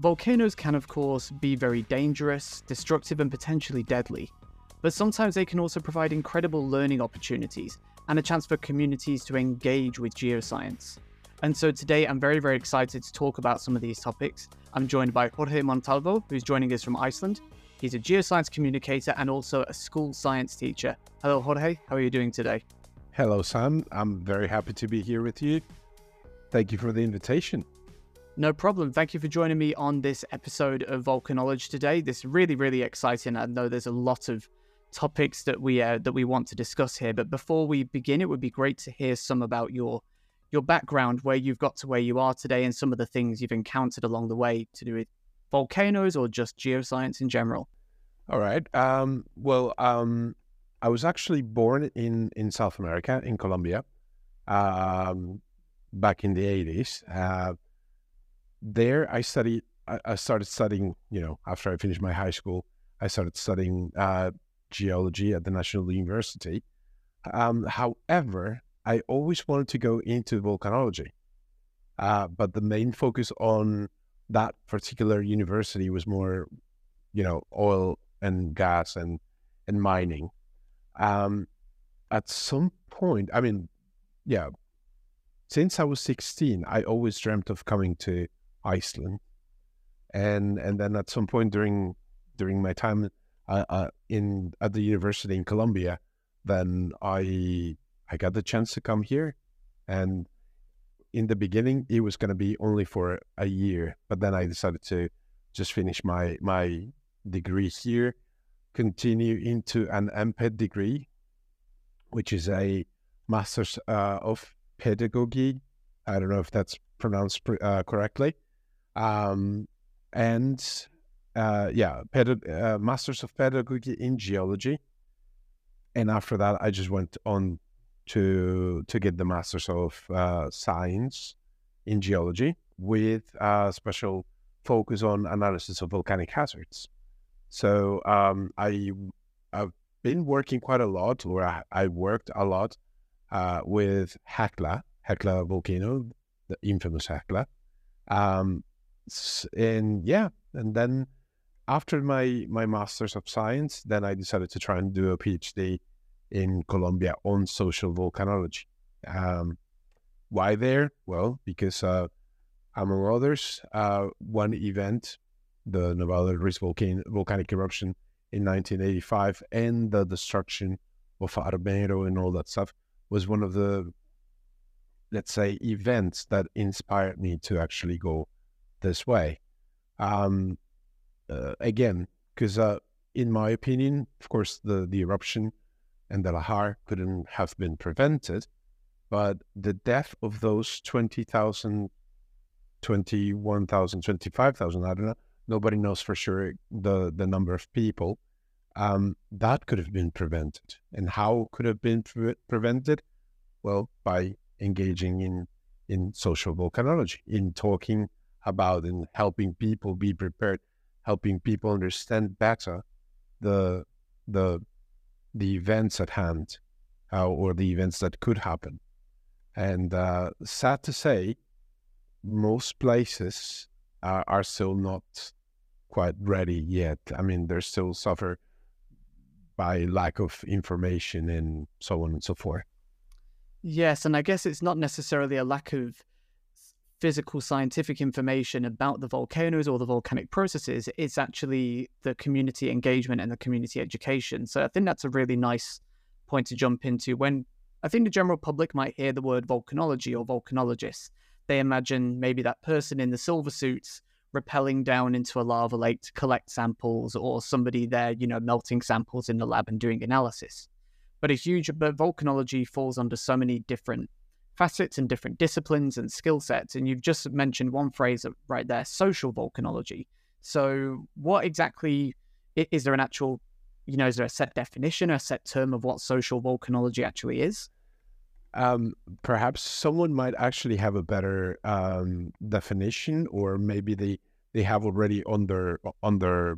Volcanoes can, of course, be very dangerous, destructive, and potentially deadly, but sometimes they can also provide incredible learning opportunities and a chance for communities to engage with geoscience. And so today I'm very, very excited to talk about some of these topics. I'm joined by Jorge Montalvo, who's joining us from Iceland. He's a geoscience communicator and also a school science teacher. Hello, Jorge. How are you doing today? Hello, Sam. I'm very happy to be here with you. Thank you for the invitation. No problem. Thank you for joining me on this episode of Volcanology today. This is really, really exciting. I know there's a lot of topics that we want to discuss here. But before we begin, it would be great to hear some about your background, where you've got to where you are today, and some of the things you've encountered along the way to do with volcanoes or just geoscience in general. All right. I was actually born in South America, in Colombia, back in the 80s. There I studied. I started studying. After I finished my high school, I started studying geology at the National University. However, I always wanted to go into volcanology, but the main focus on that particular university was more, oil and gas and mining. At some point, since I was 16, I always dreamt of coming to Iceland, and then at some point during my time at the university in Colombia, then I got the chance to come here. And in the beginning, it was going to be only for a year, but then I decided to just finish my degree here, continue into an MPed degree, which is a Master's of Pedagogy. I don't know if that's pronounced correctly. Masters of Pedagogy in Geology. And after that, I just went on to get the Masters of Science in Geology with a special focus on analysis of volcanic hazards. So I've been working quite a lot, or I worked a lot with Hekla volcano, the infamous Hekla. And then after my Masters of Science, then I decided to try and do a PhD in Colombia on social volcanology. Why there? Well, because among others, one event, the Nevada del Ruiz volcanic eruption in 1985, and the destruction of Armero and all that stuff, was one of the, let's say, events that inspired me to actually go this way. Again, because in my opinion, of course, the eruption and the lahar couldn't have been prevented, but the death of those 20,000, 21,000, 25,000, I don't know, nobody knows for sure the number of people, that could have been prevented. And how could have been prevented? Well, by engaging in social volcanology, in talking about and helping people be prepared, helping people understand better the events at hand, or the events that could happen. And sad to say, most places are still not quite ready yet. I mean, they still suffer by lack of information and so on and so forth. Yes, and I guess it's not necessarily a lack of physical scientific information about the volcanoes or the volcanic processes. It's actually the community engagement and the community education. So I think that's a really nice point to jump into. When I think the general public might hear the word volcanology or volcanologist, they imagine maybe that person in the silver suits rappelling down into a lava lake to collect samples, or somebody there, melting samples in the lab and doing analysis. But volcanology falls under so many different facets and different disciplines and skill sets. And you've just mentioned one phrase right there, social volcanology. So what exactly, is there an actual, is there a set definition, a set term of what social volcanology actually is? Perhaps someone might actually have a better definition, or maybe they have already on their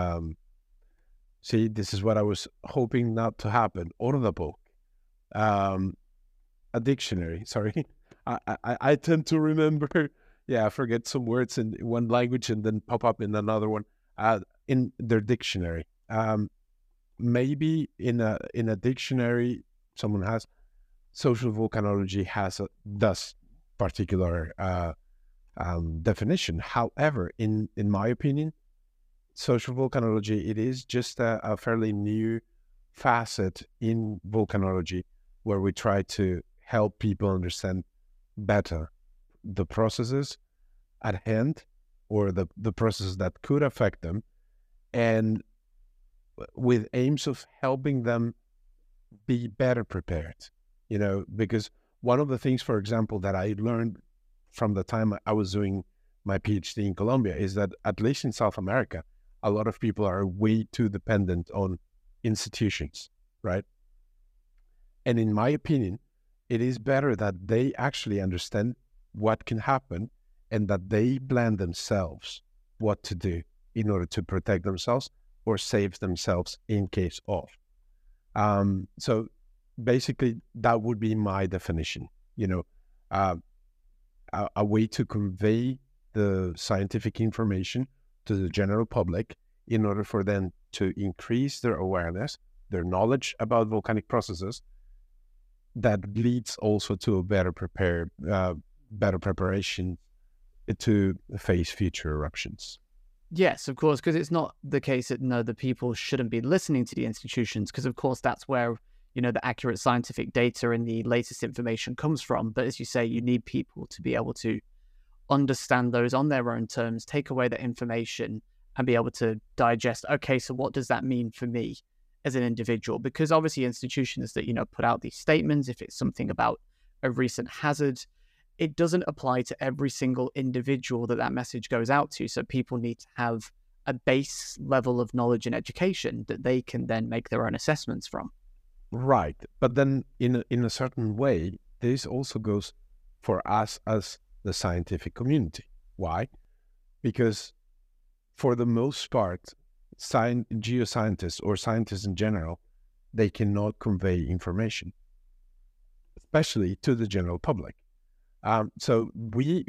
see, this is what I was hoping not to happen. Ordnabok, a dictionary. Sorry, I tend to remember yeah, forget some words in one language and then pop up in another one in their dictionary. Maybe in a dictionary someone has social volcanology has a thus particular definition. However, in my opinion, social volcanology, it is just a fairly new facet in volcanology where we try to help people understand better the processes at hand or the processes that could affect them, and with aims of helping them be better prepared, because one of the things, for example, that I learned from the time I was doing my PhD in Colombia is that, at least in South America, a lot of people are way too dependent on institutions, right? And in my opinion, it is better that they actually understand what can happen and that they plan themselves what to do in order to protect themselves or save themselves in case of. So basically, that would be my definition, a way to convey the scientific information to the general public in order for them to increase their awareness, their knowledge about volcanic processes. That leads also to a better preparation to face future eruptions. Yes, of course, because it's not the case that the people shouldn't be listening to the institutions, because of course that's where the accurate scientific data and the latest information comes from. But as you say, you need people to be able to understand those on their own terms, take away that information, and be able to digest. Okay, so what does that mean for me as an individual? Because obviously institutions that put out these statements, if it's something about a recent hazard, it doesn't apply to every single individual that message goes out to. So people need to have a base level of knowledge and education that they can then make their own assessments from. Right. But then in a certain way, this also goes for us as the scientific community. Why? Because for the most part, geoscientists or scientists in general, they cannot convey information, especially to the general public. So we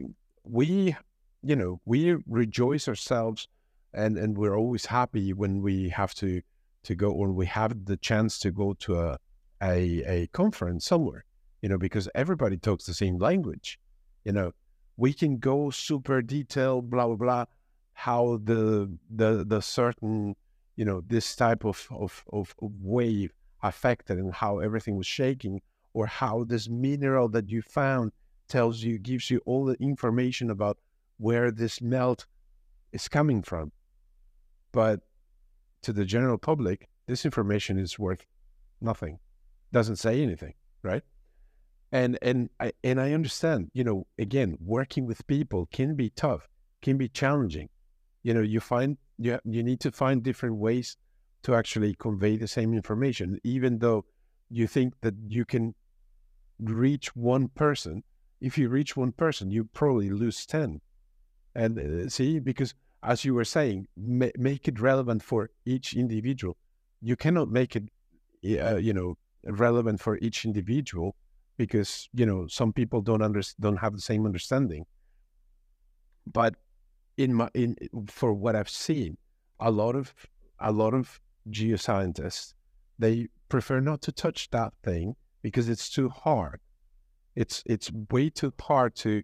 rejoice ourselves, and we're always happy when we have to go, or we have the chance to go to a conference somewhere, because everybody talks the same language. We can go super detailed, blah blah blah, how the certain this type of wave affected and how everything was shaking, or how this mineral that you found gives you all the information about where this melt is coming from. But to the general public, this information is worth nothing. Doesn't say anything, right? And I understand, again, working with people can be tough, can be challenging. You need to find different ways to actually convey the same information, even though you think that you can reach one person. If you reach one person, you probably lose 10. And see, because as you were saying, make it relevant for each individual. You cannot make it, relevant for each individual because, some people don't have the same understanding. But for what I've seen, a lot of geoscientists, they prefer not to touch that thing because it's too hard. It's way too hard to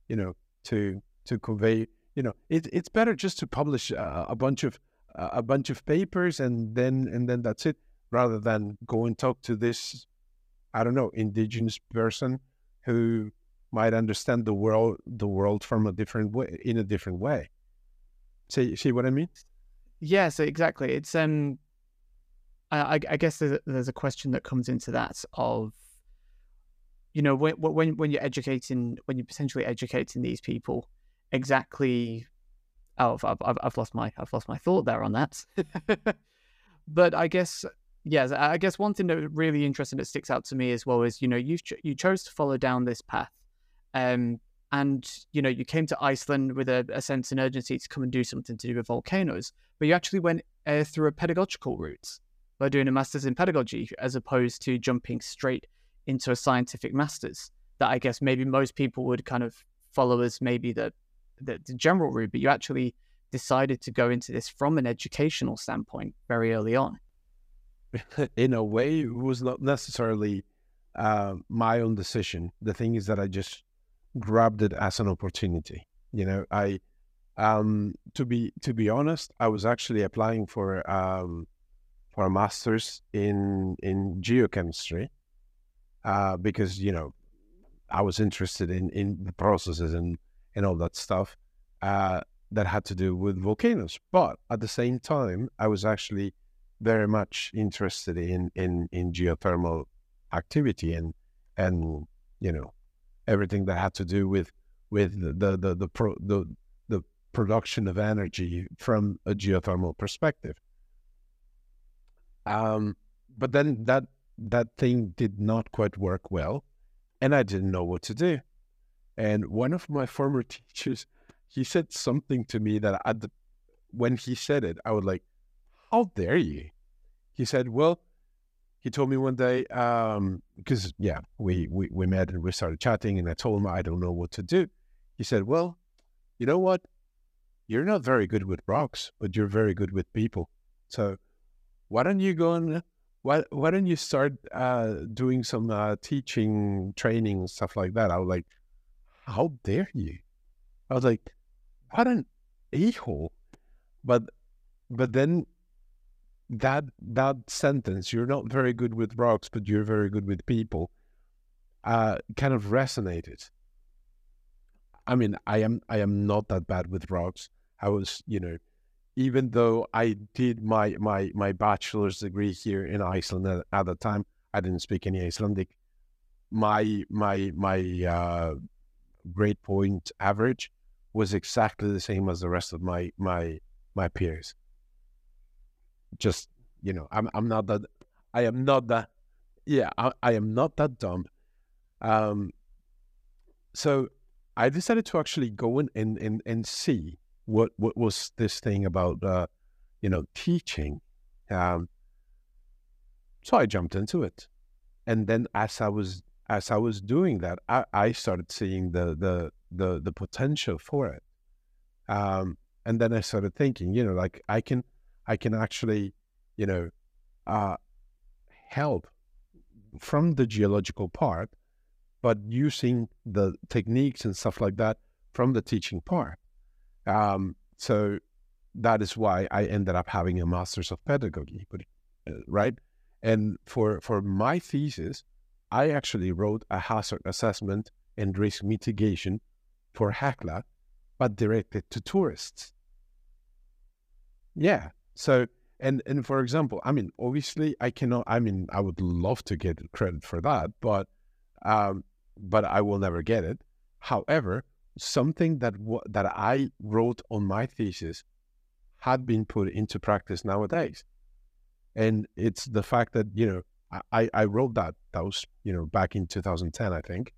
convey. It's better just to publish a bunch of papers and then that's it, rather than go and talk to this, I don't know, indigenous person who might understand the world from in a different way. See what I mean? Yes, exactly. It's I guess there's a question that comes into that of, when you're potentially educating these people, exactly. Oh, I've lost my thought there on that. But I guess, yes, I guess one thing that was really interesting that sticks out to me as well is, you chose to follow down this path, and you came to Iceland with a sense and urgency to come and do something to do with volcanoes, but you actually went through a pedagogical route by doing a master's in pedagogy as opposed to jumping straight into a scientific master's that I guess maybe most people would kind of follow as maybe the the general route, but you actually decided to go into this from an educational standpoint very early on. In a way, it was not necessarily my own decision. The thing is that I just grabbed it as an opportunity. You know, to be honest, I was actually applying for a master's in geochemistry because I was interested in the processes and all that stuff that had to do with volcanoes. But at the same time, I was actually very much interested in geothermal activity and everything that had to do with the production of energy from a geothermal perspective. But then that thing did not quite work well, and I didn't know what to do. And one of my former teachers, he said something to me that when he said it, I was like, "How dare you?" He said, "Well," he told me one day, because we met and we started chatting, and I told him I don't know what to do. He said, "Well, you know what? You're not very good with rocks, but you're very good with people. So why don't you go and why don't you start doing some teaching, training, and stuff like that?" I was like, "How dare you?" I was like, "What an a-hole!" But then that sentence, "You're not very good with rocks, but you're very good with people," kind of resonated. I mean, I am not that bad with rocks. I was, even though I did my bachelor's degree here in Iceland at the time, I didn't speak any Icelandic. My grade point average was exactly the same as the rest of my peers. Just, I'm not that, I am not that, yeah, I am not that dumb. So I decided to actually go in and see what was this thing about, teaching. So I jumped into it. And then as I was doing that, I started seeing the potential for it. And then I started thinking, like I can actually, help from the geological part, but using the techniques and stuff like that from the teaching part. So that is why I ended up having a master's of pedagogy, right? And for my thesis, I actually wrote a hazard assessment and risk mitigation for Hekla, but directed to tourists. Yeah. So, and for example, I mean, obviously I would love to get credit for that, but I will never get it. However, something that I wrote on my thesis had been put into practice nowadays. And it's the fact that, I wrote that was, back in 2010, I think.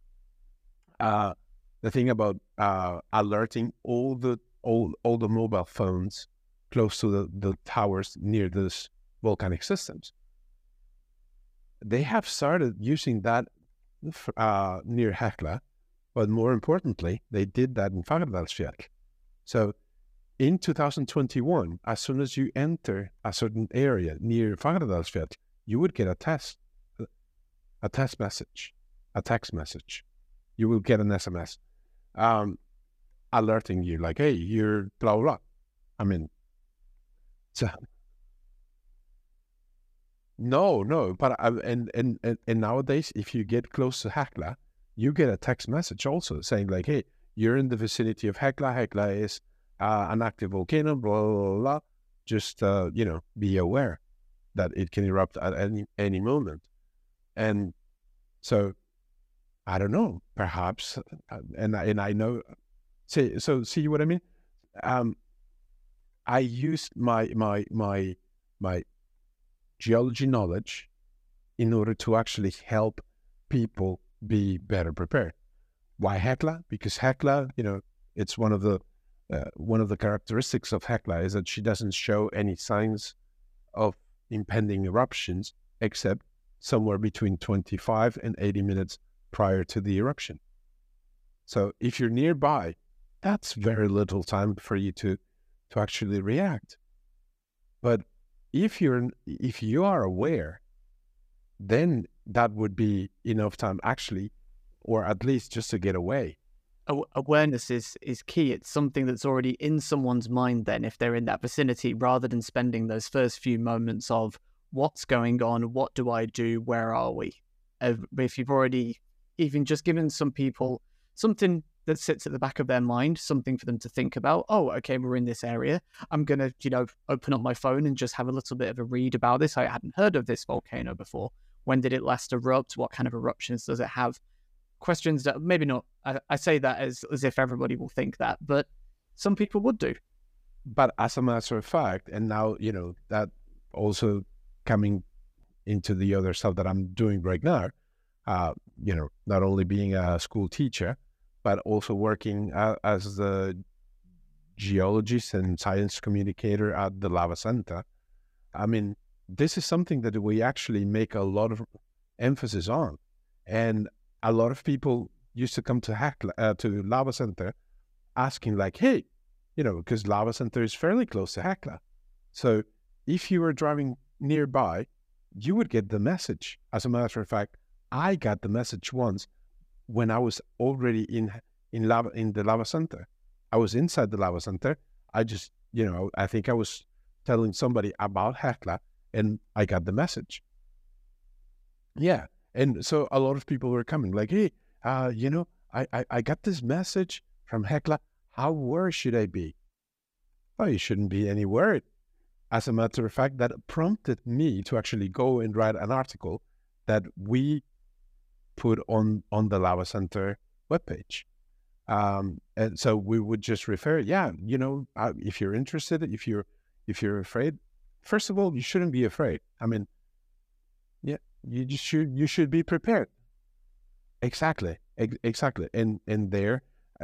The thing about alerting all the mobile phones close to the towers near these volcanic systems. They have started using that near Hekla, but more importantly, they did that in Fagradalsfjall. So in 2021, as soon as you enter a certain area near Fagradalsfjall, you would get a text message. You will get an SMS alerting you like, "Hey, you're blah, blah." I mean, so no, but and nowadays, if you get close to Hekla, you get a text message also saying like, "Hey, you're in the vicinity of Hekla. Hekla is an active volcano, blah, blah, blah. Just, be aware that it can erupt at any moment." And so, I don't know, perhaps, and I know, see what I mean? I used my geology knowledge in order to actually help people be better prepared. Why Hekla? Because Hekla, it's one of the characteristics of Hekla is that she doesn't show any signs of impending eruptions except somewhere between 25 and 80 minutes prior to the eruption. So if you're nearby that's very little time for you to actually react. But if you are aware, then that would be enough time actually, or at least just to get away. Awareness is key. It's something that's already in someone's mind then, if they're in that vicinity, rather than spending those first few moments of what's going on, what do I do, where are we? If you've already even just given some people something that sits at the back of their mind, something for them to think about. Oh, okay, we're in this area. I'm going to, open up my phone and just have a little bit of a read about this. I hadn't heard of this volcano before. When did it last erupt? What kind of eruptions does it have? Questions that maybe not, I say that as if everybody will think that, but some people would do. But as a matter of fact, and now, that also coming into the other stuff that I'm doing right now, not only being a school teacher, but also working as the geologist and science communicator at the Lava Center. I mean, this is something that we actually make a lot of emphasis on. And a lot of people used to come to Hekla, to Lava Center asking like, hey, because Lava Center is fairly close to Hekla. So if you were driving nearby, you would get the message. As a matter of fact, I got the message once when I was already in the Lava Center. I was inside the Lava Center. I just, I think I was telling somebody about Hekla and I got the message. Yeah. And so a lot of people were coming like, hey, I got this message from Hekla. How worried should I be? Oh, you shouldn't be any worried. As a matter of fact, that prompted me to actually go and write an article that we put on the Lava Center webpage. And so we would just refer, if you're interested, if you're afraid, first of all, you shouldn't be afraid. I mean, yeah, you should be prepared. Exactly. And there,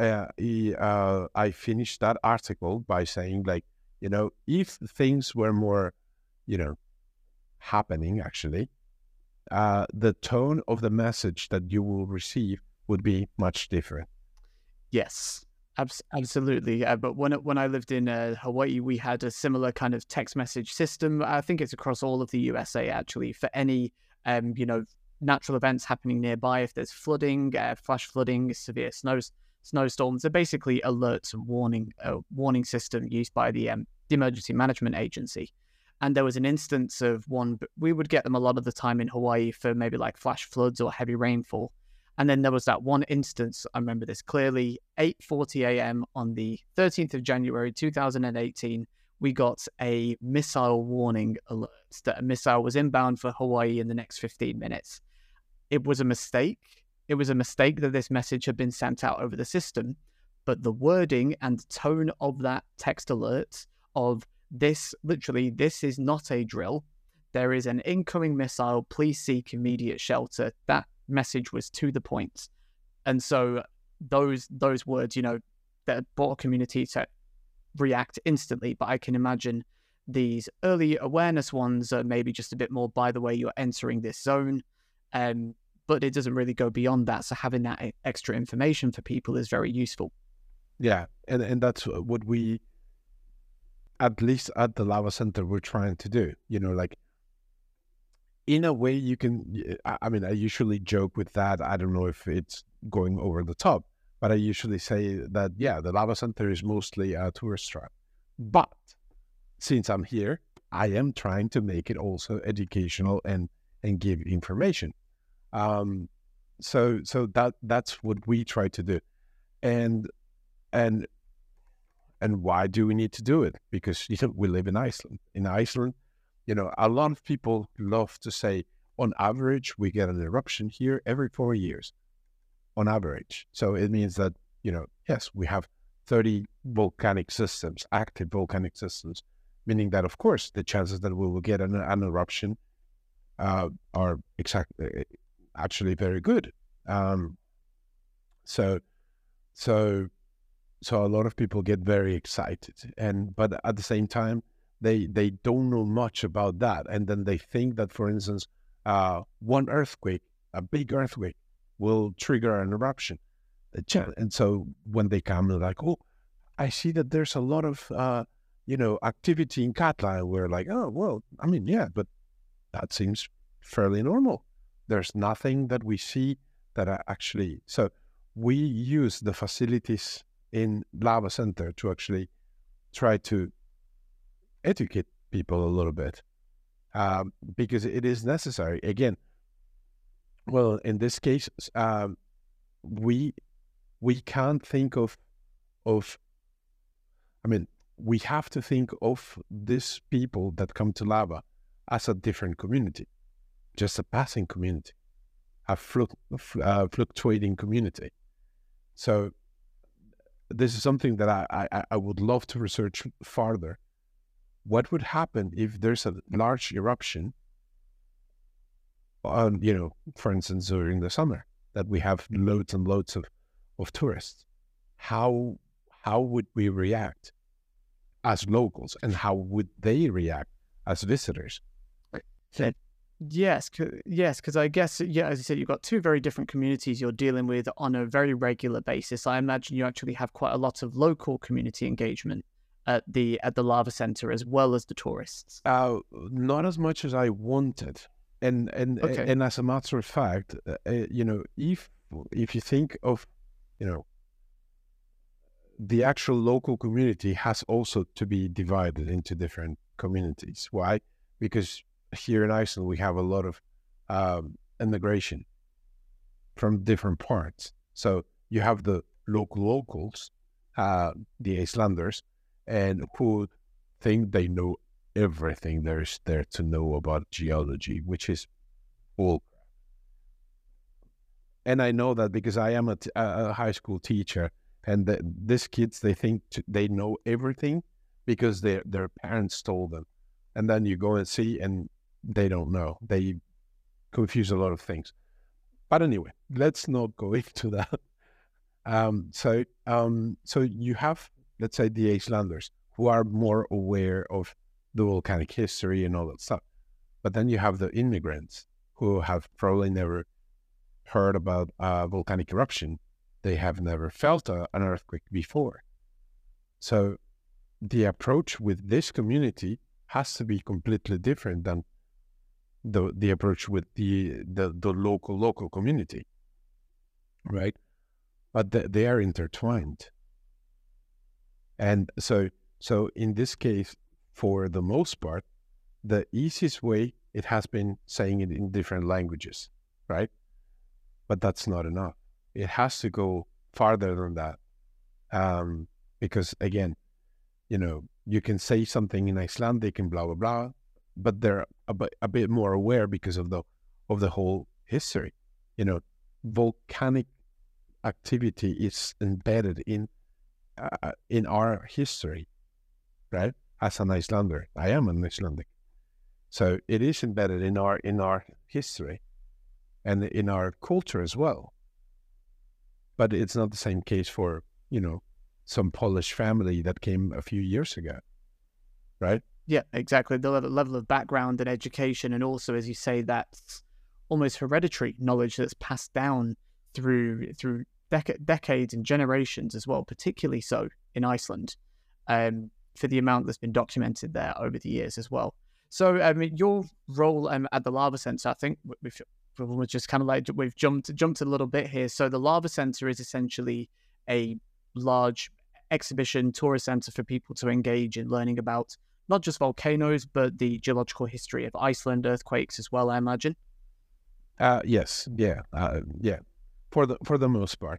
I finished that article by saying like, if things were more, happening actually, the tone of the message that you will receive would be much different. Yes, absolutely. But when I lived in Hawaii, we had a similar kind of text message system. I think it's across all of the USA actually, for any natural events happening nearby. If there's flooding, flash flooding, severe snowstorms, they're basically alerts and warning system used by the Emergency Management Agency. And there was an instance of one, we would get them a lot of the time in Hawaii for maybe like flash floods or heavy rainfall. And then there was that one instance, I remember this clearly, 8:40 a.m. on the 13th of January, 2018, we got a missile warning alert that a missile was inbound for Hawaii in the next 15 minutes. It was a mistake. It was a mistake that this message had been sent out over the system, but the wording and tone of that text alert of this is not a drill. There is an incoming missile. Please seek immediate shelter. That message was to the point. And so those words, that brought a community to react instantly. But I can imagine these early awareness ones are maybe just a bit more, by the way, you're entering this zone. But it doesn't really go beyond that. So having that extra information for people is very useful. Yeah. And that's what we, at least at the Lava Center, we're trying to do, like, in a way you can, I mean, I usually joke with that. I don't know if it's going over the top, but I usually say that, yeah, the Lava Center is mostly a tourist trap. But since I'm here, I am trying to make it also educational and give information. So that's what we try to do. And why do we need to do it? Because, we live in Iceland. In Iceland, a lot of people love to say, on average, we get an eruption here every 4 years, on average. So it means that, yes, we have 30 volcanic systems, active volcanic systems, meaning that, of course, the chances that we will get an eruption are actually very good. So a lot of people get very excited, but at the same time, they don't know much about that. And then they think that, for instance, one earthquake, a big earthquake, will trigger an eruption. And so when they come, they're like, oh, I see that there's a lot of activity in Katla. We're like, oh well, I mean, yeah, but that seems fairly normal. There's nothing that we see that are actually. So we use the facilities in Lava Center to actually try to educate people a little bit, because it is necessary. Again, well, in this case, we can't think of. I mean, we have to think of these people that come to Lava as a different community, just a passing community, a fluctuating community. So this is something that I would love to research further. What would happen if there's a large eruption on, for instance, during the summer, that we have loads and loads of tourists? How would we react as locals, and how would they react as visitors? Yes, because I guess, yeah, as you said, you've got two very different communities you're dealing with on a very regular basis. I imagine you actually have quite a lot of local community engagement at the Lava Center as well as the tourists. Not as much as I wanted, and Okay. and as a matter of fact, if you think of, the actual local community has also to be divided into different communities. Why? Because here in Iceland, we have a lot of immigration from different parts. So you have the locals, the Icelanders, and who think they know everything there is there to know about geology, which is bull. And I know that because I am a high school teacher, and these kids, they think they know everything because their parents told them. And then you go and see, and they don't know. They confuse a lot of things. But anyway, let's not go into that. So you have, let's say, the Icelanders, who are more aware of the volcanic history and all that stuff. But then you have the immigrants who have probably never heard about volcanic eruption. They have never felt an earthquake before. So the approach with this community has to be completely different than the approach with the local community, right? But they are intertwined. And so in this case, for the most part, the easiest way, it has been saying it in different languages, right? But that's not enough. It has to go farther than that. Because again, you can say something in Icelandic and blah, blah, blah, but they're a bit more aware because of the whole history. Volcanic activity is embedded in our history, right? As an Icelander, I am an Icelandic, so it is embedded in our history and in our culture as well. But it's not the same case for some Polish family that came a few years ago, right? Yeah, exactly. The level of background and education, and also, as you say, that's almost hereditary knowledge that's passed down through decades and generations as well, particularly so in Iceland, for the amount that's been documented there over the years as well. So, your role at the Lava Center, I think we're just kind of like we've jumped a little bit here. So the Lava Center is essentially a large exhibition tourist center for people to engage in learning about not just volcanoes, but the geological history of Iceland, earthquakes as well, I imagine. Yes, yeah, yeah, for the most part.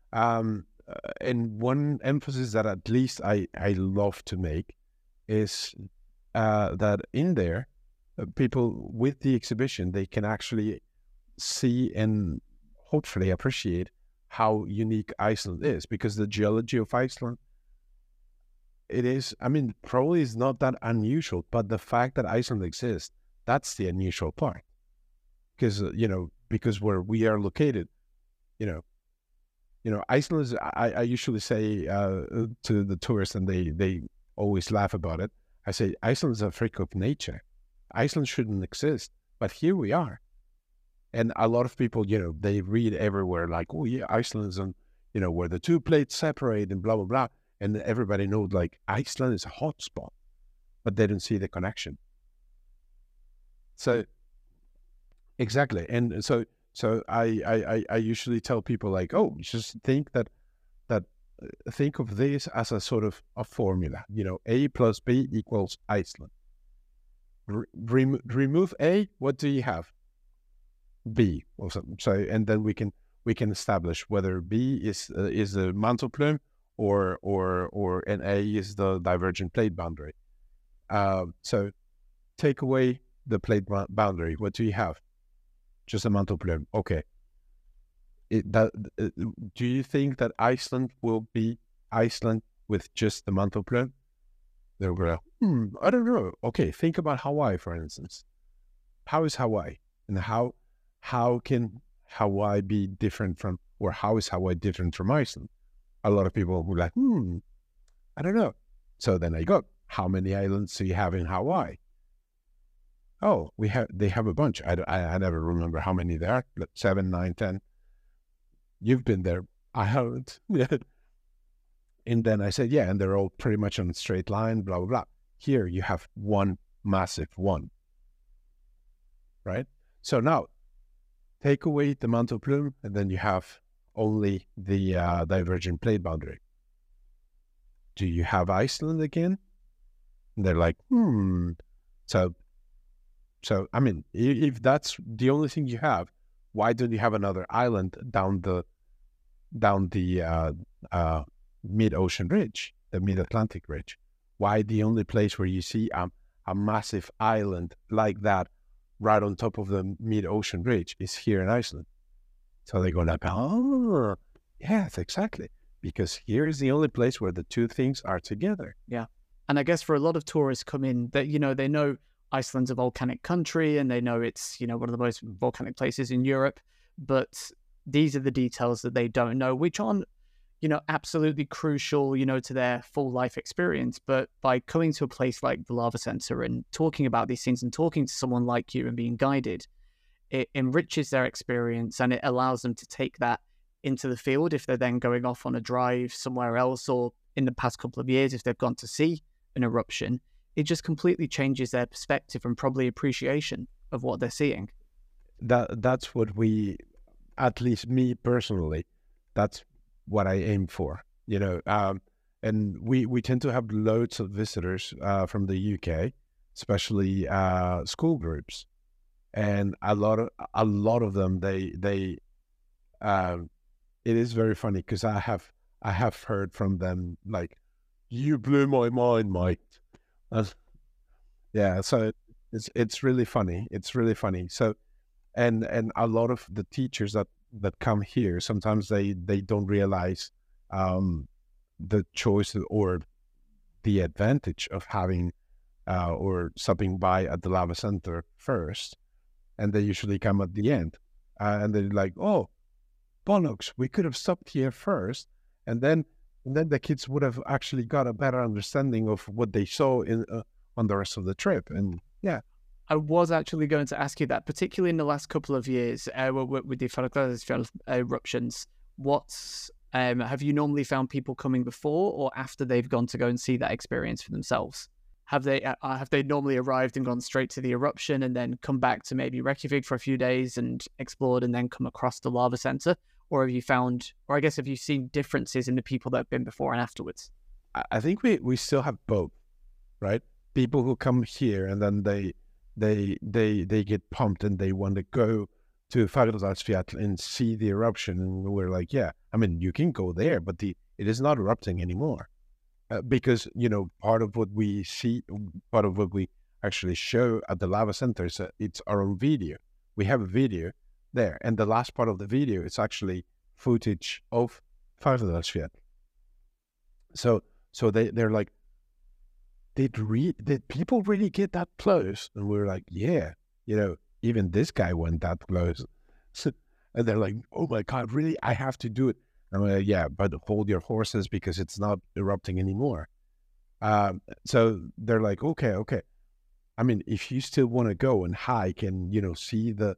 And one emphasis that at least I love to make is that in there, people with the exhibition, they can actually see and hopefully appreciate how unique Iceland is, because the geology of Iceland, it is, I mean, probably is not that unusual, but the fact that Iceland exists, that's the unusual part. Because, because where we are located, Iceland is, I usually say to the tourists, and they always laugh about it. I say, Iceland is a freak of nature. Iceland shouldn't exist, but here we are. And a lot of people, they read everywhere like, oh yeah, Iceland is on, where the two plates separate and blah, blah, blah. and everybody knows like Iceland is a hotspot, but they don't see the connection. So exactly, and so I usually tell people like, oh, just think that think of this as a sort of a formula. A plus B equals Iceland. Remove A, what do you have? B or something. So, and then we can establish whether B is the mantle plume or and A is the divergent plate boundary. So take away the plate boundary. What do you have? Just a mantle plume. Okay. Do you think that Iceland will be Iceland with just the mantle plume? They'll go, I don't know. Okay, think about Hawaii, for instance. How is Hawaii? And how can Hawaii be different from, or how is Hawaii different from Iceland? A lot of people were like, I don't know. So then I got, how many islands do you have in Hawaii? Oh, they have a bunch. I never remember how many there are, like 7, 9, 10. You've been there. I haven't. And then I said, yeah, and they're all pretty much on a straight line, blah, blah, blah. Here you have one massive one, right? So now take away the mantle plume, and then you have only the divergent plate boundary. Do you have Iceland again? And they're like, So, I mean, if that's the only thing you have, why don't you have another island down the mid-ocean ridge, the mid-Atlantic ridge? Why the only place where you see a massive island like that right on top of the mid-ocean ridge is here in Iceland? So they go like, oh, yes, exactly. Because here is the only place where the two things are together. Yeah. And I guess for a lot of tourists come in that, they know Iceland's a volcanic country and they know it's, one of the most volcanic places in Europe, but these are the details that they don't know, which aren't, absolutely crucial, to their full life experience. But by coming to a place like the Lava Center and talking about these things and talking to someone like you and being guided, it enriches their experience and it allows them to take that into the field if they're then going off on a drive somewhere else, or in the past couple of years, if they've gone to see an eruption. It just completely changes their perspective and probably appreciation of what they're seeing. That's what at least me personally, that's what I aim for, and we tend to have loads of visitors from the UK, especially school groups, and a lot of them it is very funny because I have heard from them like, you blew my mind, Mike. Yeah, so it's really funny. It's really funny. So, and a lot of the teachers that come here, sometimes they don't realize the choice or the advantage of having or stopping by at the Lava Center first, and they usually come at the end, and they're like, oh, bollocks, we could have stopped here first, and then the kids would have actually got a better understanding of what they saw on the rest of the trip. And yeah, I was actually going to ask you that, particularly in the last couple of years with the Fagradalsfjall eruptions. Have you normally found people coming before or after they've gone to go and see that experience for themselves? Have they normally arrived and gone straight to the eruption and then come back to maybe Reykjavik for a few days and explored and then come across the Lava Center? Or have you seen differences in the people that have been before and afterwards? I think we still have both, right? People who come here and then they get pumped and they want to go to Fagradalsfjall and see the eruption, and we're like, yeah, I mean, you can go there, but it is not erupting anymore, because part of what we see, part of what we actually show at the Lava Center is it's our own video. We have a video there, and the last part of the video is actually footage of Fagradalsfjall. So they're like, did people really get that close? And we're like, yeah, even this guy went that close. And they're like, oh my God, really? I have to do it. And I'm like, yeah, but hold your horses because it's not erupting anymore. So they're like, okay. I mean, if you still want to go and hike and, see the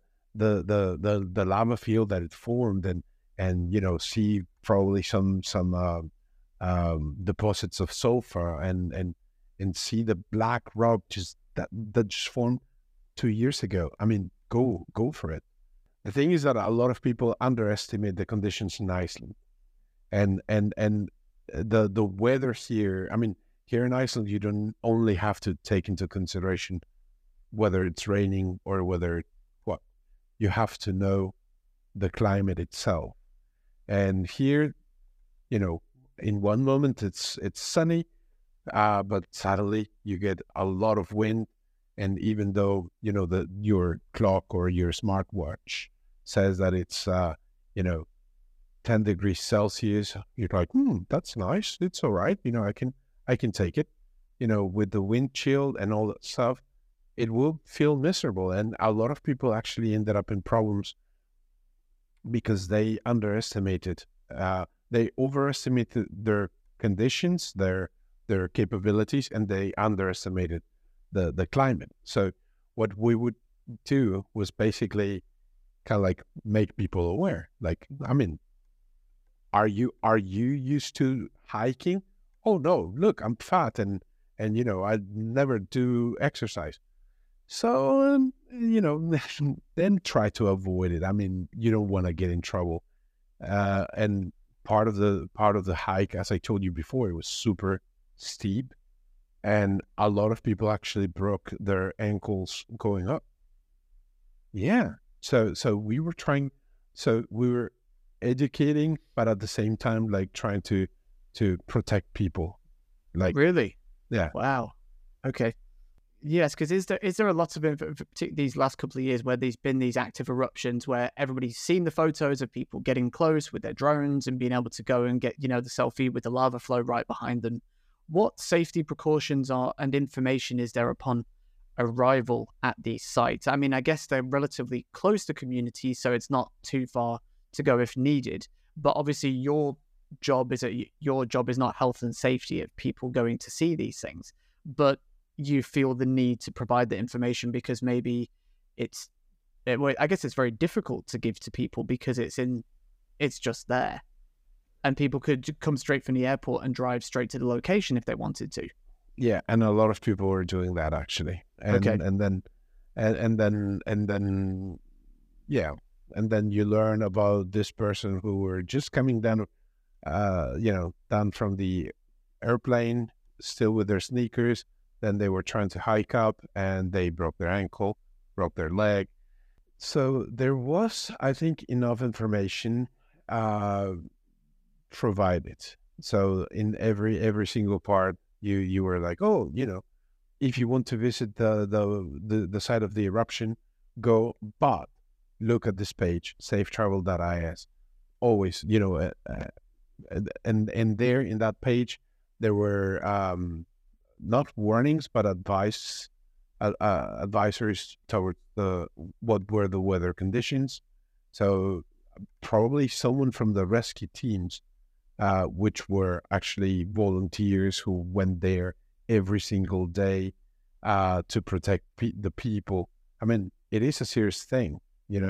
lava field that it formed and see probably some deposits of sulfur and see the black rock that just formed 2 years ago. I mean, go for it. The thing is that a lot of people underestimate the conditions in Iceland, and the weather here. I mean, here in Iceland, you don't only have to take into consideration whether it's raining or whether what. You have to know the climate itself. And here, in one moment it's sunny, but suddenly you get a lot of wind. And even though, your clock or your smartwatch says that it's, 10 degrees Celsius, you're like, that's nice. It's all right. I can take it, with the wind chill and all that stuff, it will feel miserable. And a lot of people actually ended up in problems because they underestimated, they overestimated their conditions, their capabilities, and they underestimated the climate. So what we would do was basically kind of like make people aware. Like, I mean, are you used to hiking? Oh no, look, I'm fat and I never do exercise. So then try to avoid it. I mean, you don't want to get in trouble. And part of the hike, as I told you before, it was super steep. And a lot of people actually broke their ankles going up. Yeah. So we were educating, but at the same time, like trying to protect people. Like, really? Yeah. Wow. Okay. Yes, because is there a lot of, particularly these last couple of years, where there's been these active eruptions where everybody's seen the photos of people getting close with their drones and being able to go and get, the selfie with the lava flow right behind them? What safety precautions and information is there upon arrival at these sites? I mean, I guess they're relatively close to communities, so it's not too far to go if needed. But obviously, your job is not health and safety of people going to see these things, but you feel the need to provide the information because maybe I guess it's very difficult to give to people because it's just there. And people could come straight from the airport and drive straight to the location if they wanted to. Yeah, and a lot of people were doing that actually. And, okay. And then you learn about this person who were just coming down, down from the airplane, still with their sneakers. Then they were trying to hike up and they broke their ankle, broke their leg. So there was, I think, enough information provided. So in every single part, you were like, oh, if you want to visit the site of the eruption, go, but look at this page, safetravel.is. Always, and there in that page, there were not warnings, but advisories towards what were the weather conditions. So probably someone from the rescue teams, which were actually volunteers who went there every single day to protect the people. I mean, it is a serious thing,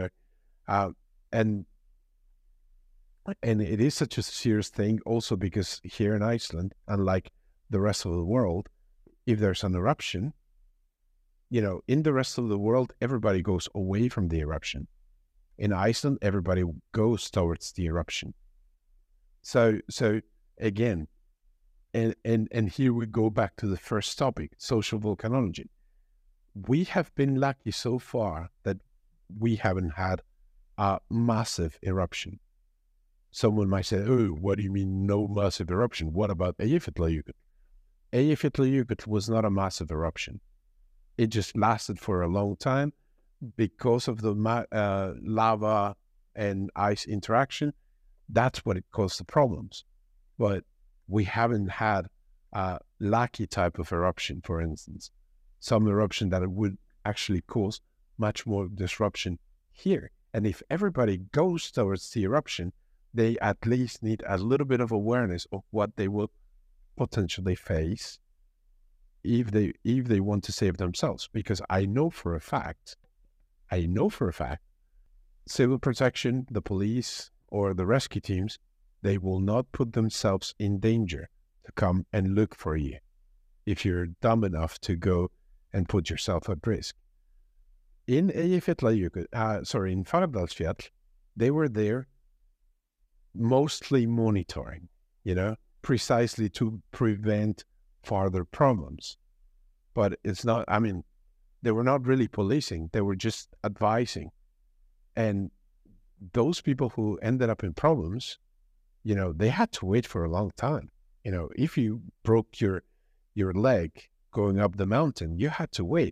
and it is such a serious thing also because here in Iceland, unlike the rest of the world, if there's an eruption, in the rest of the world, everybody goes away from the eruption. In Iceland, everybody goes towards the eruption. So again, and here we go back to the first topic, social volcanology. We have been lucky so far that we haven't had a massive eruption. Someone might say, oh, what do you mean no massive eruption? What about Eyjafjallajökull? Eyjafjallajökull was not a massive eruption. It just lasted for a long time because of the lava and ice interaction. That's what it caused the problems. But we haven't had a lucky type of eruption, for instance. Some eruption that would actually cause much more disruption here. And if everybody goes towards the eruption, they at least need a little bit of awareness of what they will potentially face if they want to save themselves. Because I know for a fact, civil protection, the police, or the rescue teams They will not put themselves in danger to come and look for you if you're dumb enough to go and put yourself at risk. In Eyjafjallajökull, in Fagradalsfjall, they were there mostly monitoring, precisely to prevent further problems. But it's not, they were not really policing, they were just advising. And those people who ended up in problems, they had to wait for a long time. If you broke your leg going up the mountain, you had to wait.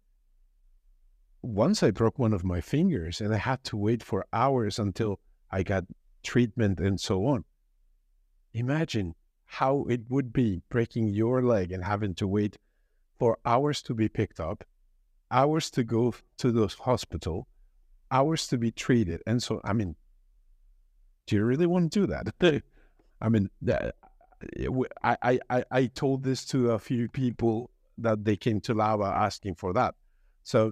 Once I broke one of my fingers and I had to wait for hours until I got treatment and so on. Imagine how it would be breaking your leg and having to wait for hours to be picked up, hours to go to the hospital, hours to be treated. And so, do you really want to do that? I told this to a few people that they came to Lava asking for that. So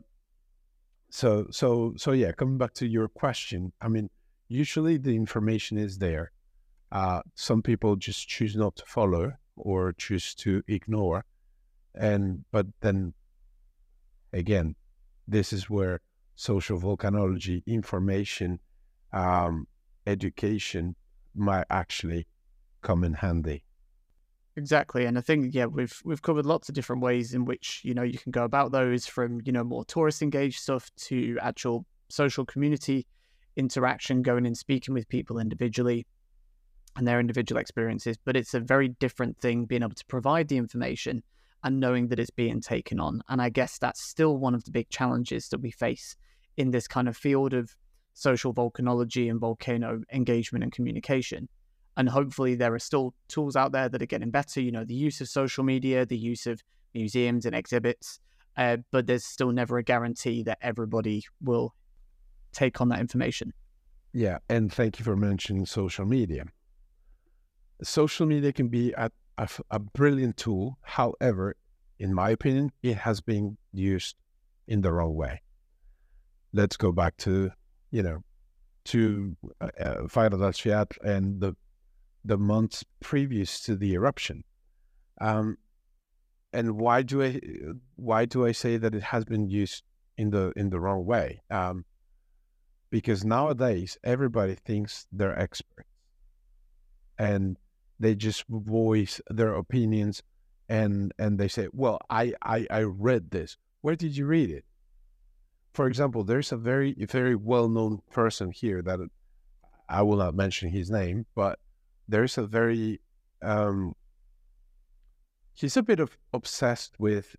yeah, coming back to your question, usually the information is there. Some people just choose not to follow or choose to ignore. But then again, this is where social volcanology, information, education might actually come in handy. Exactly. And I think, we've covered lots of different ways in which, you can go about those, from, more tourist engaged stuff to actual social community interaction, going and speaking with people individually and their individual experiences. But it's a very different thing being able to provide the information and knowing that it's being taken on. And I guess that's still one of the big challenges that we face in this kind of field of social volcanology and volcano engagement and communication. And hopefully there are still tools out there that are getting better, the use of social media, the use of museums and exhibits, but there's still never a guarantee that everybody will take on that information. Yeah, and thank you for mentioning social media. Social media can be a brilliant tool. However, in my opinion, it has been used in the wrong way. Let's go back to Fagradalsfjall and the months previous to the eruption. And why do I say that it has been used in the wrong way? Because nowadays everybody thinks they're experts, and they just voice their opinions, and they say, well, I read this. Where did you read it? For example, there's a very, very well-known person here that I will not mention his name, but there's a very, he's a bit obsessed with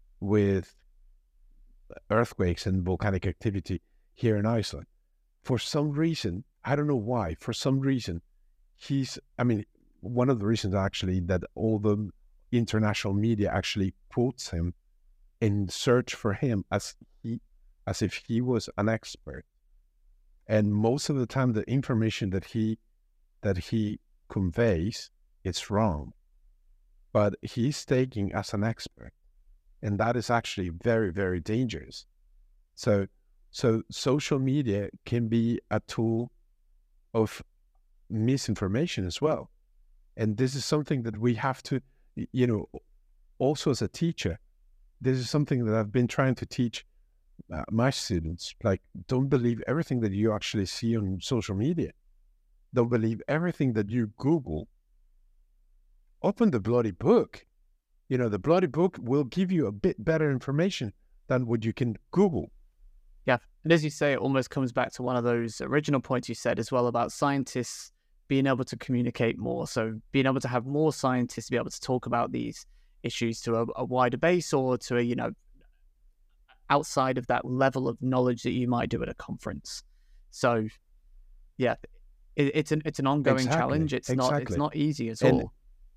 earthquakes and volcanic activity here in Iceland. For some reason, I don't know why, for some reason, one of the reasons actually that all the international media actually quotes him and search for him as if he was an expert. And most of the time, the information that he conveys, it's wrong, but he's taking as an expert, and that is actually very, very dangerous. So social media can be a tool of misinformation as well, and this is something that we have to, also as a teacher, this is something that I've been trying to teach my students. Like, don't believe everything that you actually see on social media. Don't believe everything that you Google. Open the bloody book. The bloody book will give you a bit better information than what you can Google. Yeah. And as you say, it almost comes back to one of those original points you said as well about scientists being able to communicate more. So being able to have more scientists be able to talk about these issues to a wider base, or to a, outside of that level of knowledge that you might do at a conference. So yeah, it's an ongoing challenge. It's not easy at all.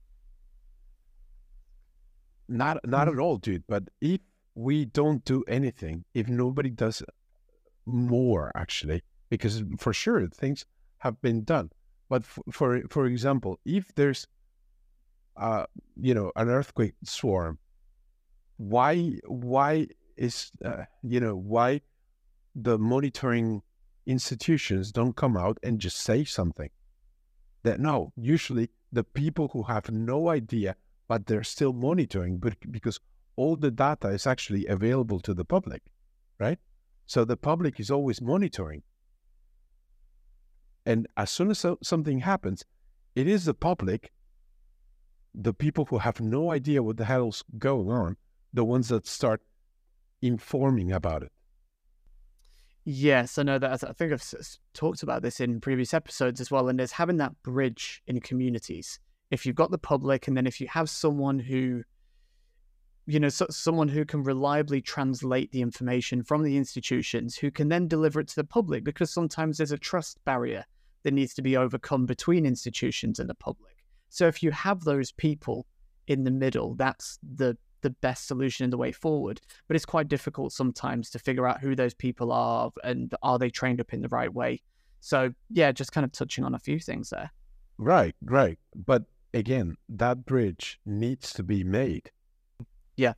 Not at all, dude. But if we don't do anything, if nobody does more, actually, because for sure things have been done. But for example, if there's an earthquake swarm, why is why the monitoring institutions don't come out and just say something? That no, usually the people who have no idea, but they're still monitoring, but because all the data is actually available to the public, right? So the public is always monitoring. And as soon as something happens, it is the public, the people who have no idea what the hell's going on, the ones that start informing about it. Yes, I know that. I think I've talked about this in previous episodes as well. And there's having that bridge in communities. If you've got the public, and then if you have someone who, someone who can reliably translate the information from the institutions, who can then deliver it to the public, because sometimes there's a trust barrier that needs to be overcome between institutions and the public. So if you have those people in the middle, that's the best solution and the way forward. But it's quite difficult sometimes to figure out who those people are and are they trained up in the right way. So yeah, just kind of touching on a few things there. Right. But again, that bridge needs to be made. Yeah.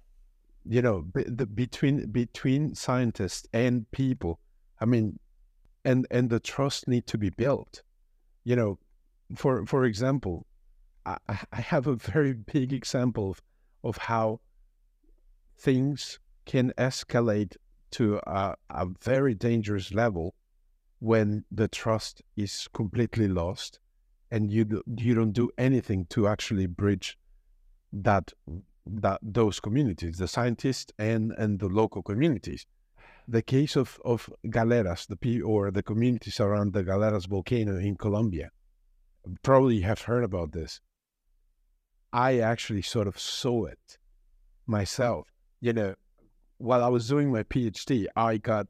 Between scientists and people, I mean, and the trust need to be built. For example, I have a very big example of how things can escalate to a very dangerous level when the trust is completely lost and you don't do anything to actually bridge those communities, the scientists and the local communities. The case of Galeras, the communities around the Galeras volcano in Colombia, probably have heard about this. I actually sort of saw it myself. While I was doing my PhD, I got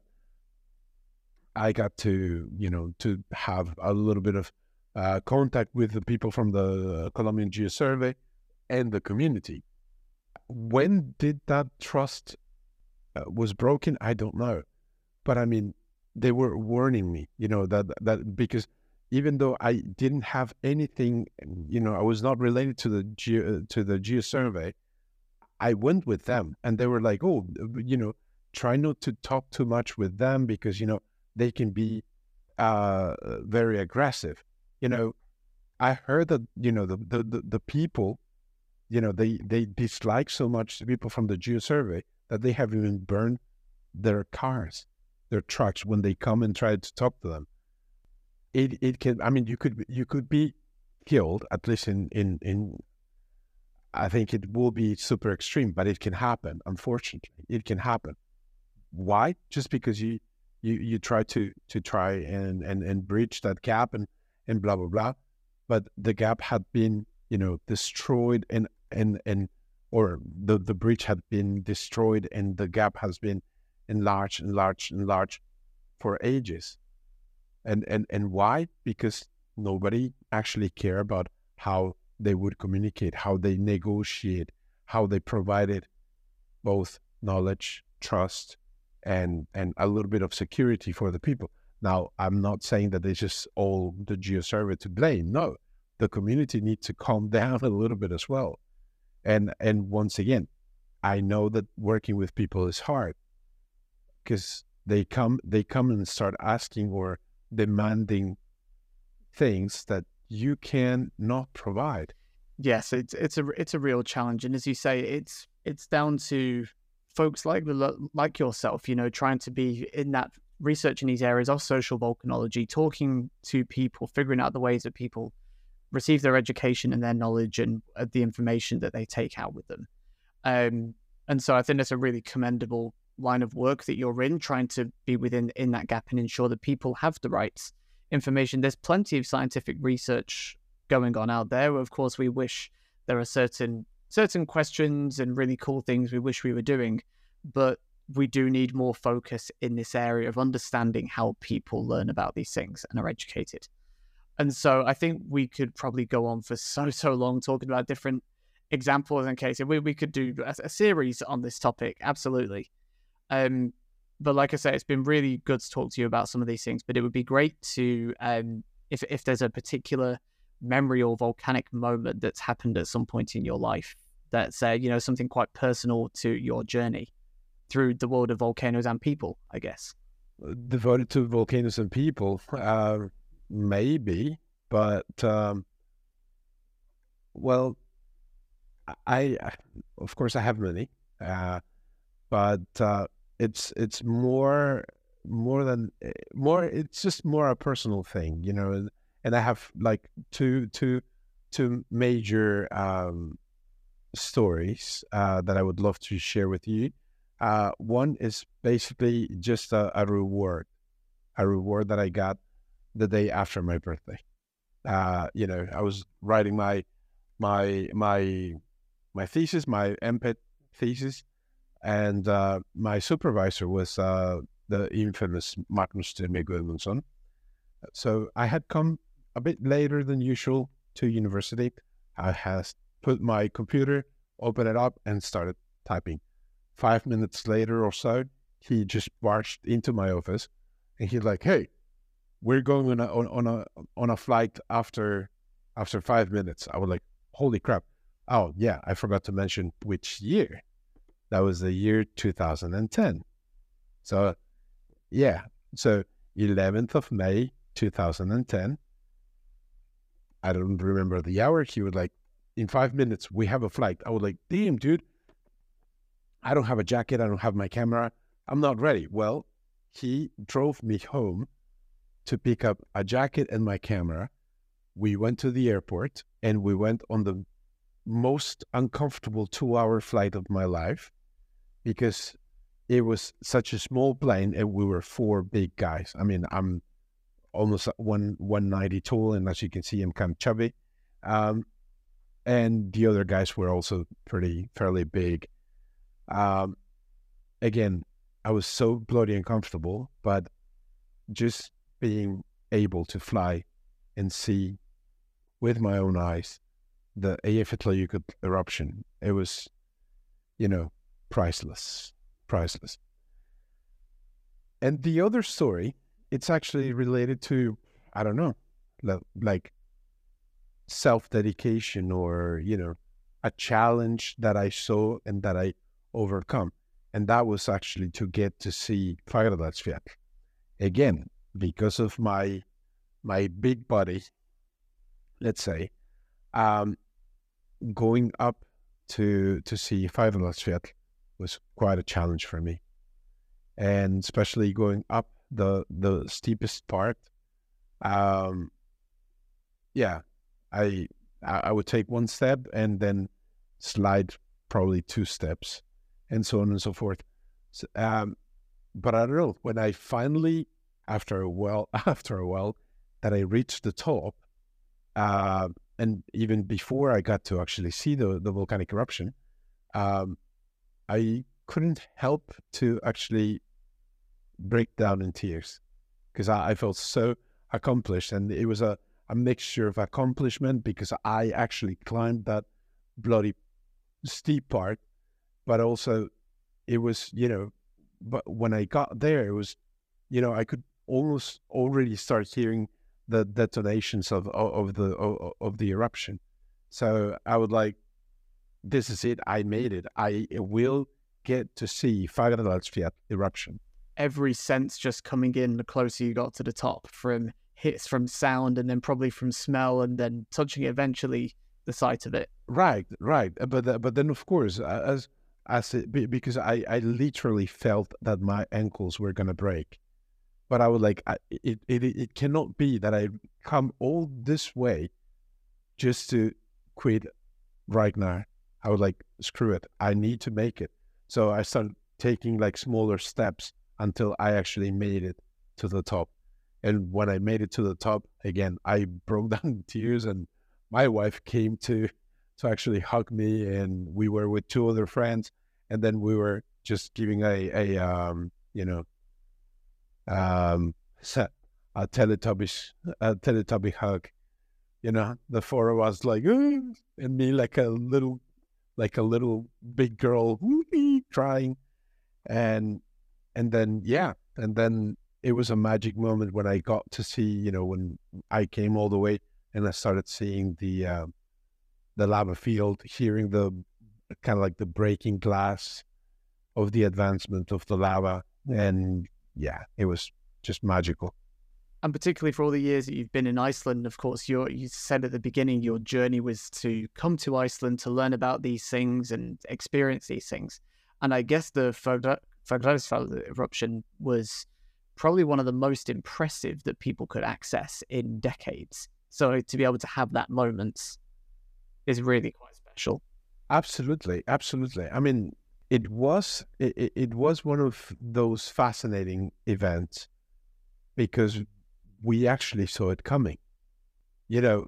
to have a little bit of contact with the people from the Colombian Geosurvey and the community. When did that trust was broken? I don't know, but I mean, they were warning me, that because even though I didn't have anything, I was not related to the Geosurvey. I went with them, and they were like, "Oh, try not to talk too much with them because they can be very aggressive." I heard that the people, they dislike so much the people from the Geosurvey that they have even burned their cars, their trucks when they come and try to talk to them. It can. I mean, you could be killed, at least in. I think it will be super extreme, but it can happen. Unfortunately, it can happen. Why? Just because you try to try and bridge that gap and blah blah blah, but the gap had been destroyed or the bridge had been destroyed and the gap has been enlarged for ages. And why? Because nobody actually care about how they would communicate, how they negotiate, how they provided both knowledge, trust, and a little bit of security for the people. Now, I'm not saying that it's just all the Geosurvey to blame. No, the community needs to calm down a little bit as well. And once again, I know that working with people is hard because they come and start asking or demanding things that you can not provide. Yes, it's a real challenge, and as you say, it's down to folks like yourself, trying to be in that research in these areas of social volcanology, talking to people, figuring out the ways that people receive their education and their knowledge and the information that they take out with them. And so I think that's a really commendable line of work that you're in, trying to be in that gap and ensure that people have the right information. There's plenty of scientific research going on out there. Of course, we wish there are certain questions and really cool things we wish we were doing, but we do need more focus in this area of understanding how people learn about these things and are educated. And so I think we could probably go on for so long talking about different examples and cases. We could do a series on this topic, absolutely. But like I say, it's been really good to talk to you about some of these things, but it would be great to, if there's a particular memory or volcanic moment that's happened at some point in your life that's, something quite personal to your journey through the world of volcanoes and people, I guess. Devoted to volcanoes and people, maybe But well, of course I have many, but it's more than more. It's just more a personal thing, you know. And I have like two major stories that I would love to share with you. One is basically just a reward that I got the day after my birthday. You know, I was writing my my my thesis, my MPhil thesis, and my supervisor was the infamous Magnus Styrmi Gudmundsson. So I had come a bit later than usual to university. I had put my computer, opened it up, and started typing. 5 minutes later or so, he just barged into my office, and he's like, "Hey, we're going on a flight after 5 minutes." I was like, "Holy crap! Oh yeah, I forgot to mention which year. That was the year 2010. So yeah, so 11th of May 2010. I don't remember the hour. He was like, "In 5 minutes, we have a flight." I was like, "Damn, dude, I don't have a jacket. I don't have my camera. I'm not ready." Well, he drove me home to pick up a jacket and my camera. We went to the airport and we went on the most uncomfortable 2-hour flight of my life because it was such a small plane and we were four big guys. I mean, I'm almost 190 tall, and as you can see, I'm kind of chubby. And the other guys were also fairly big. Again, I was so bloody uncomfortable, but just being able to fly and see with my own eyes the Eyjafjallajökull eruption, it was, you know, priceless. And the other story, it's actually related to, I don't know, like self-dedication or, you know, a challenge that I saw and that I overcome. And that was actually to get to see Fagradalsfjall. Again, because of my big body, let's say, going up to see Fagradalsfjall was quite a challenge for me. And especially going up the steepest part, yeah, I would take one step and then slide probably 2 steps, and so on and so forth. So, but I don't know, when I finally, after a while, that I reached the top, and even before I got to actually see the volcanic eruption, I couldn't help to actually break down in tears because I felt so accomplished, and it was a mixture of accomplishment because I actually climbed that bloody steep part, but also it was, you know, but when I got there, it was, you know, I could almost already start hearing the detonations of the eruption. So I would like, this is it. I made it. I will get to see Fagradalsfjall eruption. Every sense just coming in the closer you got to the top, from hits from sound and then probably from smell and then touching eventually the sight of it. Right. But then of course, because I literally felt that my ankles were gonna break. But I was like, it cannot be that I come all this way just to quit right now. I was like, screw it, I need to make it. So I started taking like smaller steps until I actually made it to the top. And when I made it to the top, again, I broke down in tears, and my wife came to actually hug me, and we were with 2 other friends, and then we were just giving a Teletubby hug. You know, the 4 of us like, and me like a little big girl crying, and then and then it was a magic moment when I got to see, you know, when I came all the way and I started seeing the lava field, hearing the kind of like the breaking glass of the advancement of the lava, and yeah, it was just magical. And particularly for all the years that you've been in Iceland, of course, you said at the beginning your journey was to come to Iceland to learn about these things and experience these things. And I guess the Fagradalsfjall eruption was probably one of the most impressive that people could access in decades. So to be able to have that moment is really quite special. Absolutely, absolutely. I mean, it was one of those fascinating events because we actually saw it coming. You know,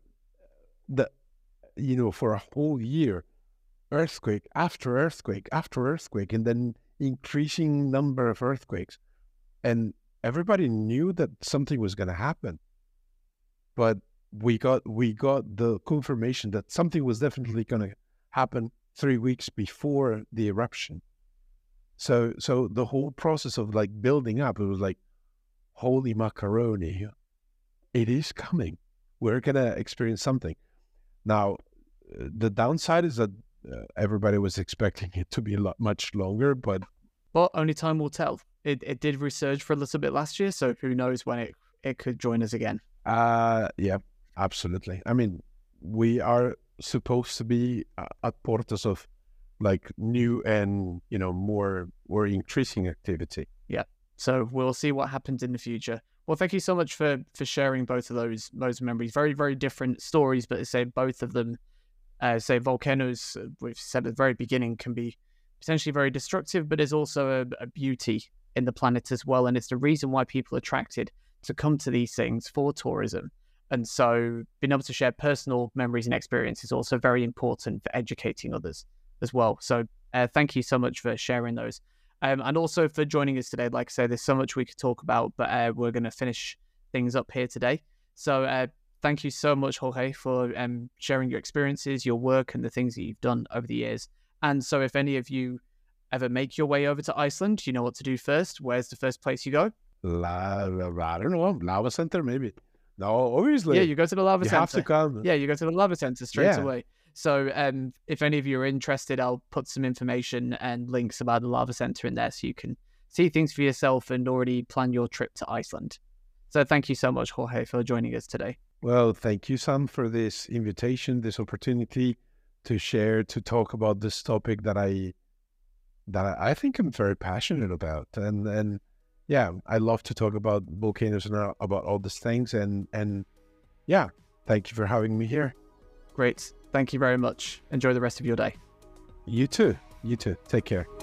for a whole year, earthquake after earthquake after earthquake, and then increasing number of earthquakes, and everybody knew that something was going to happen, but we got the confirmation that something was definitely going to happen 3 weeks before the eruption. So the whole process of like building up, it was like, holy macaroni, it is coming. We're going to experience something. Now, the downside is that everybody was expecting it to be much longer, but only time will tell. It did resurge for a little bit last year, so who knows when it could join us again. Yeah, absolutely. I mean, we are supposed to be at portals of like new and more increasing activity. Yeah. So we'll see what happens in the future. Well, thank you so much for sharing both of those memories. Very, very different stories, but say both of them, say volcanoes, we've said at the very beginning, can be potentially very destructive, but there's also a beauty in the planet as well. And it's the reason why people are attracted to come to these things for tourism. And so being able to share personal memories and experience is also very important for educating others as well. So thank you so much for sharing those. And also for joining us today. Like I say, there's so much we could talk about, but we're going to finish things up here today. So thank you so much, Jorge, for sharing your experiences, your work, and the things that you've done over the years. And so if any of you ever make your way over to Iceland, you know what to do first. Where's the first place you go? I don't know, Lava Center, maybe. No, obviously. Yeah, you go to the Lava Center. You have to come. Yeah, you go to the Lava Center straight away. So if any of you are interested, I'll put some information and links about the Lava Center in there so you can see things for yourself and already plan your trip to Iceland. So thank you so much, Jorge, for joining us today. Well, thank you, Sam, for this invitation, this opportunity to share, to talk about this topic that I think I'm very passionate about. And yeah, I love to talk about volcanoes and about all these things. And yeah, thank you for having me here. Great. Thank you very much. Enjoy the rest of your day. You too. Take care.